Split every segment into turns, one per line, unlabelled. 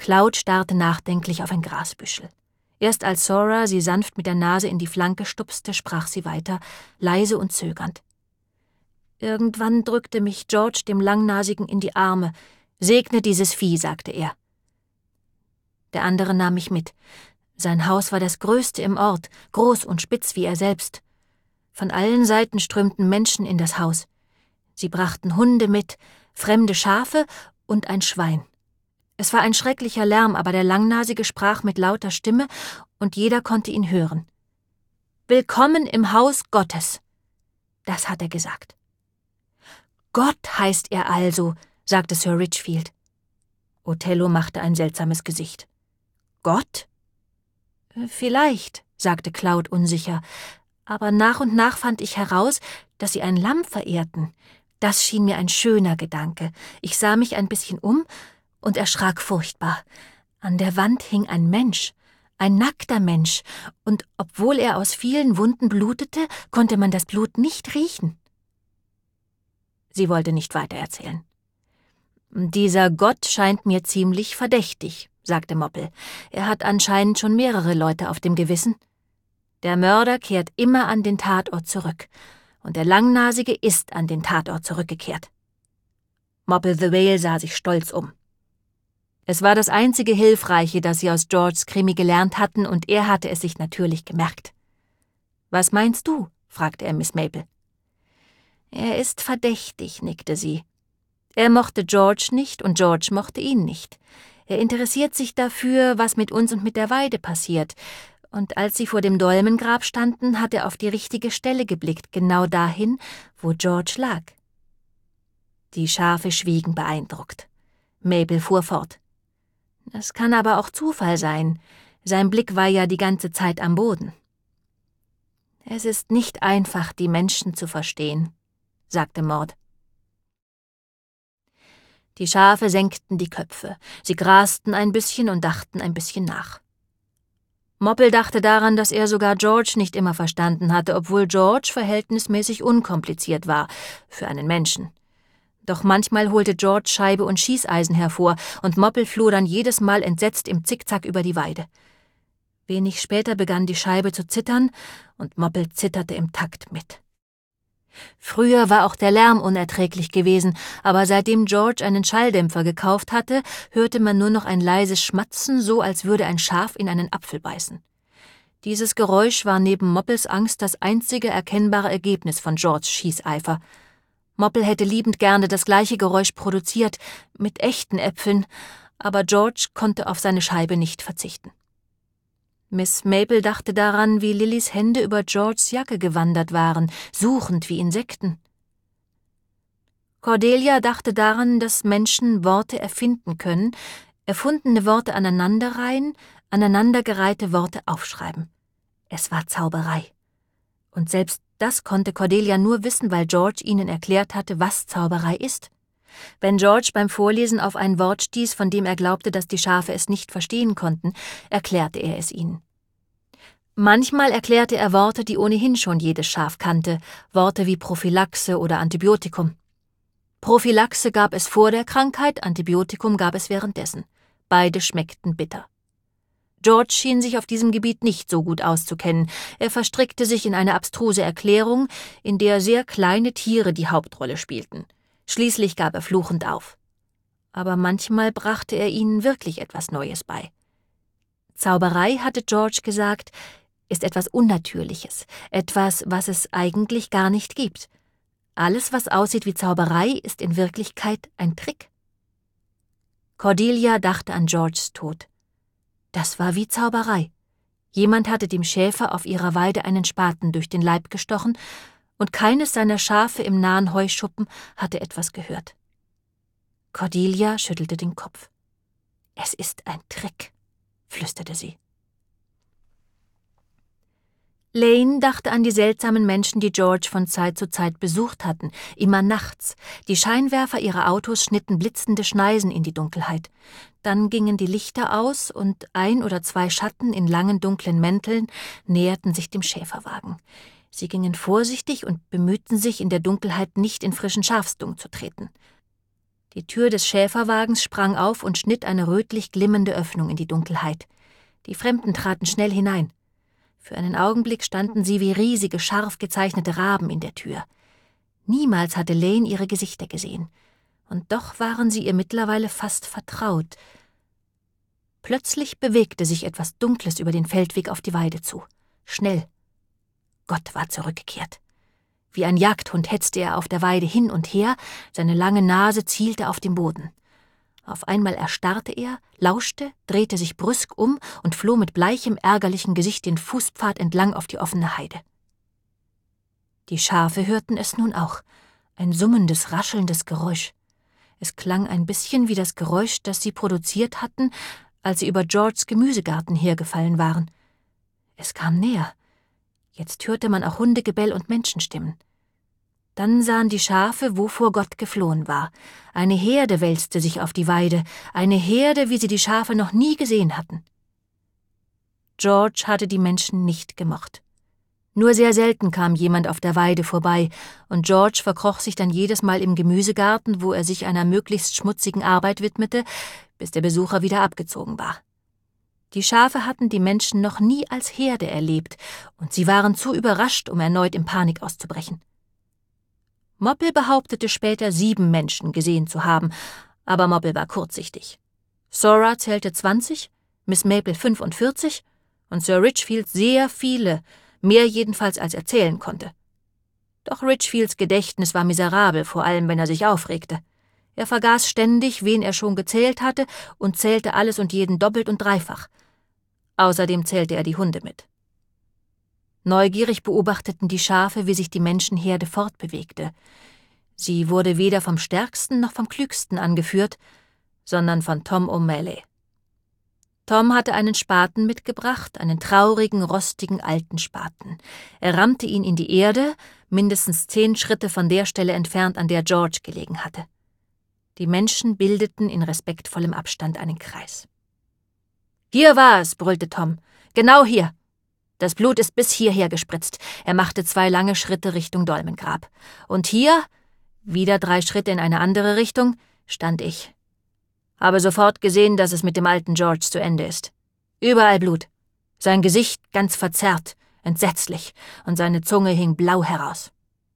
Cloud starrte nachdenklich auf ein Grasbüschel. Erst als Zora sie sanft mit der Nase in die Flanke stupste, sprach sie weiter, leise und zögernd. »Irgendwann drückte mich George dem Langnasigen in die Arme. »Segne dieses Vieh«, sagte er. Der andere nahm mich mit. Sein Haus war das größte im Ort, groß und spitz wie er selbst. Von allen Seiten strömten Menschen in das Haus. Sie brachten Hunde mit, fremde Schafe und ein Schwein. Es war ein schrecklicher Lärm, aber der Langnasige sprach mit lauter Stimme, und jeder konnte ihn hören. »Willkommen im Haus Gottes«, das hat er gesagt. »Gott heißt er also«, sagte Sir Richfield. Othello machte ein seltsames Gesicht. »Gott?« »Vielleicht«, sagte Cloud unsicher, »aber nach und nach fand ich heraus, dass sie ein Lamm verehrten. Das schien mir ein schöner Gedanke. Ich sah mich ein bisschen um und erschrak furchtbar. An der Wand hing ein Mensch, ein nackter Mensch, und obwohl er aus vielen Wunden blutete, konnte man das Blut nicht riechen.« Sie wollte nicht weitererzählen. »Dieser Gott scheint mir ziemlich verdächtig«, sagte Moppel. »Er hat anscheinend schon mehrere Leute auf dem Gewissen. Der Mörder kehrt immer an den Tatort zurück, und der Langnasige ist an den Tatort zurückgekehrt.« Moppel the Whale sah sich stolz um. Es war das einzige Hilfreiche, das sie aus Georges Krimi gelernt hatten, und er hatte es sich natürlich gemerkt. »Was meinst du?« fragte er Miss Maple. »Er ist verdächtig«, nickte sie. »Er mochte George nicht und George mochte ihn nicht. Er interessiert sich dafür, was mit uns und mit der Weide passiert. Und als sie vor dem Dolmengrab standen, hat er auf die richtige Stelle geblickt, genau dahin, wo George lag.« Die Schafe schwiegen beeindruckt. Mabel fuhr fort. »Das kann aber auch Zufall sein. Sein Blick war ja die ganze Zeit am Boden.« »Es ist nicht einfach, die Menschen zu verstehen«, sagte Maud. Die Schafe senkten die Köpfe. Sie grasten ein bisschen und dachten ein bisschen nach. Moppel dachte daran, dass er sogar George nicht immer verstanden hatte, obwohl George verhältnismäßig unkompliziert war für einen Menschen. Doch manchmal holte George Scheibe und Schießeisen hervor, und Moppel floh dann jedes Mal entsetzt im Zickzack über die Weide. Wenig später begann die Scheibe zu zittern, und Moppel zitterte im Takt mit. Früher war auch der Lärm unerträglich gewesen, aber seitdem George einen Schalldämpfer gekauft hatte, hörte man nur noch ein leises Schmatzen, so als würde ein Schaf in einen Apfel beißen. Dieses Geräusch war neben Moppels Angst das einzige erkennbare Ergebnis von Georges Schießeifer. Moppel hätte liebend gerne das gleiche Geräusch produziert, mit echten Äpfeln, aber George konnte auf seine Scheibe nicht verzichten. Miss Maple dachte daran, wie Lillys Hände über Georges Jacke gewandert waren, suchend wie Insekten. Cordelia dachte daran, dass Menschen Worte erfinden können, erfundene Worte aneinanderreihen, aneinandergereihte Worte aufschreiben. Es war Zauberei. Und selbst das konnte Cordelia nur wissen, weil George ihnen erklärt hatte, was Zauberei ist. Wenn George beim Vorlesen auf ein Wort stieß, von dem er glaubte, dass die Schafe es nicht verstehen konnten, erklärte er es ihnen. Manchmal erklärte er Worte, die ohnehin schon jedes Schaf kannte, Worte wie Prophylaxe oder Antibiotikum. Prophylaxe gab es vor der Krankheit, Antibiotikum gab es währenddessen. Beide schmeckten bitter. George schien sich auf diesem Gebiet nicht so gut auszukennen. Er verstrickte sich in eine abstruse Erklärung, in der sehr kleine Tiere die Hauptrolle spielten. Schließlich gab er fluchend auf. Aber manchmal brachte er ihnen wirklich etwas Neues bei. Zauberei, hatte George gesagt, ist etwas Unnatürliches, etwas, was es eigentlich gar nicht gibt. Alles, was aussieht wie Zauberei, ist in Wirklichkeit ein Trick. Cordelia dachte an Georges Tod. Das war wie Zauberei. Jemand hatte dem Schäfer auf ihrer Weide einen Spaten durch den Leib gestochen, und keines seiner Schafe im nahen Heuschuppen hatte etwas gehört. Cordelia schüttelte den Kopf. »Es ist ein Trick«, flüsterte sie. Lane dachte an die seltsamen Menschen, die George von Zeit zu Zeit besucht hatten, immer nachts. Die Scheinwerfer ihrer Autos schnitten blitzende Schneisen in die Dunkelheit. Dann gingen die Lichter aus und 1 oder 2 Schatten in langen dunklen Mänteln näherten sich dem Schäferwagen. Sie gingen vorsichtig und bemühten sich, in der Dunkelheit nicht in frischen Schafsdung zu treten. Die Tür des Schäferwagens sprang auf und schnitt eine rötlich glimmende Öffnung in die Dunkelheit. Die Fremden traten schnell hinein. Für einen Augenblick standen sie wie riesige, scharf gezeichnete Raben in der Tür. Niemals hatte Lane ihre Gesichter gesehen. Und doch waren sie ihr mittlerweile fast vertraut. Plötzlich bewegte sich etwas Dunkles über den Feldweg auf die Weide zu. Schnell. Gott war zurückgekehrt. Wie ein Jagdhund hetzte er auf der Weide hin und her, seine lange Nase zielte auf den Boden. Auf einmal erstarrte er, lauschte, drehte sich brüsk um und floh mit bleichem, ärgerlichem Gesicht den Fußpfad entlang auf die offene Heide. Die Schafe hörten es nun auch, ein summendes, raschelndes Geräusch. Es klang ein bisschen wie das Geräusch, das sie produziert hatten, als sie über Georges Gemüsegarten hergefallen waren. Es kam näher. Jetzt hörte man auch Hundegebell und Menschenstimmen. Dann sahen die Schafe, wovor Gott geflohen war. Eine Herde wälzte sich auf die Weide, eine Herde, wie sie die Schafe noch nie gesehen hatten. George hatte die Menschen nicht gemocht. Nur sehr selten kam jemand auf der Weide vorbei, und George verkroch sich dann jedes Mal im Gemüsegarten, wo er sich einer möglichst schmutzigen Arbeit widmete, bis der Besucher wieder abgezogen war. Die Schafe hatten die Menschen noch nie als Herde erlebt, und sie waren zu überrascht, um erneut in Panik auszubrechen. Moppel behauptete später, 7 Menschen gesehen zu haben, aber Moppel war kurzsichtig. Sora zählte 20, Miss Maple 45 und Sir Richfield sehr viele, mehr jedenfalls als er zählen konnte. Doch Richfields Gedächtnis war miserabel, vor allem wenn er sich aufregte. Er vergaß ständig, wen er schon gezählt hatte, und zählte alles und jeden doppelt und dreifach. Außerdem zählte er die Hunde mit. Neugierig beobachteten die Schafe, wie sich die Menschenherde fortbewegte. Sie wurde weder vom Stärksten noch vom Klügsten angeführt, sondern von Tom O'Malley. Tom hatte einen Spaten mitgebracht, einen traurigen, rostigen alten Spaten. Er rammte ihn in die Erde, mindestens 10 Schritte von der Stelle entfernt, an der George gelegen hatte. Die Menschen bildeten in respektvollem Abstand einen Kreis. »Hier war es«, brüllte Tom. »Genau hier. Das Blut ist bis hierher gespritzt.« Er machte 2 lange Schritte Richtung Dolmengrab. »Und hier«, wieder 3 Schritte in eine andere Richtung, stand ich. Habe sofort gesehen, dass es mit dem alten George zu Ende ist. Überall Blut. Sein Gesicht ganz verzerrt, entsetzlich, und seine Zunge hing blau heraus.«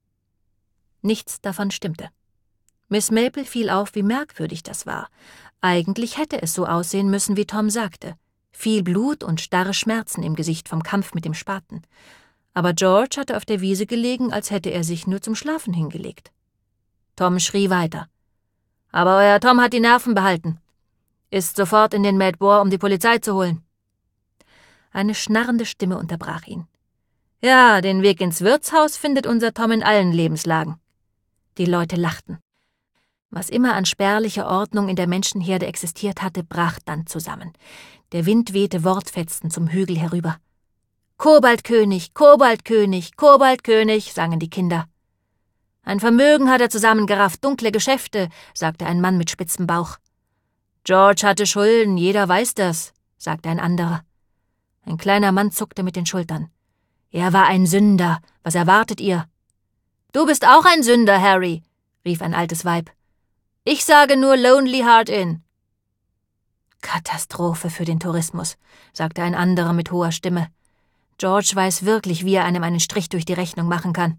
Nichts davon stimmte. Miss Maple fiel auf, wie merkwürdig das war. Eigentlich hätte es so aussehen müssen, wie Tom sagte. Viel Blut und starre Schmerzen im Gesicht vom Kampf mit dem Spaten. Aber George hatte auf der Wiese gelegen, als hätte er sich nur zum Schlafen hingelegt. Tom schrie weiter. »Aber euer Tom hat die Nerven behalten. Ist sofort in den Mad Boar, um die Polizei zu holen.« Eine schnarrende Stimme unterbrach ihn. »Ja, den Weg ins Wirtshaus findet unser Tom in allen Lebenslagen.« Die Leute lachten. Was immer an spärlicher Ordnung in der Menschenherde existiert hatte, brach dann zusammen. Der Wind wehte Wortfetzen zum Hügel herüber. »Koboldkönig, Koboldkönig, Koboldkönig«, sangen die Kinder. »Ein Vermögen hat er zusammengerafft, dunkle Geschäfte«, sagte ein Mann mit spitzem Bauch. »George hatte Schulden, jeder weiß das«, sagte ein anderer. Ein kleiner Mann zuckte mit den Schultern. »Er war ein Sünder, was erwartet ihr?« »Du bist auch ein Sünder, Harry«, rief ein altes Weib. »Ich sage nur Lonely Heart Inn.« »Katastrophe für den Tourismus«, sagte ein anderer mit hoher Stimme. »George weiß wirklich, wie er einem einen Strich durch die Rechnung machen kann.«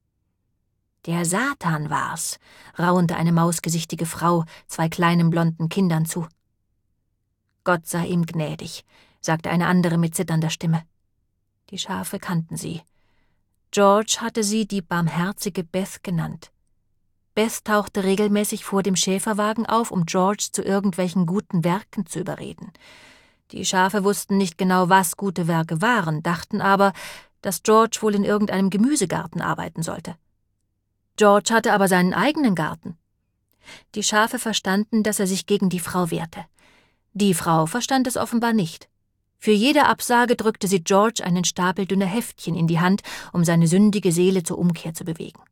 »Der Satan war's«, raunte eine mausgesichtige Frau 2 kleinen blonden Kindern zu. »Gott sei ihm gnädig«, sagte eine andere mit zitternder Stimme. Die Schafe kannten sie. George hatte sie die barmherzige Beth genannt. Beth tauchte regelmäßig vor dem Schäferwagen auf, um George zu irgendwelchen guten Werken zu überreden. Die Schafe wussten nicht genau, was gute Werke waren, dachten aber, dass George wohl in irgendeinem Gemüsegarten arbeiten sollte. George hatte aber seinen eigenen Garten. Die Schafe verstanden, dass er sich gegen die Frau wehrte. Die Frau verstand es offenbar nicht. Für jede Absage drückte sie George einen Stapel dünner Heftchen in die Hand, um seine sündige Seele zur Umkehr zu bewegen.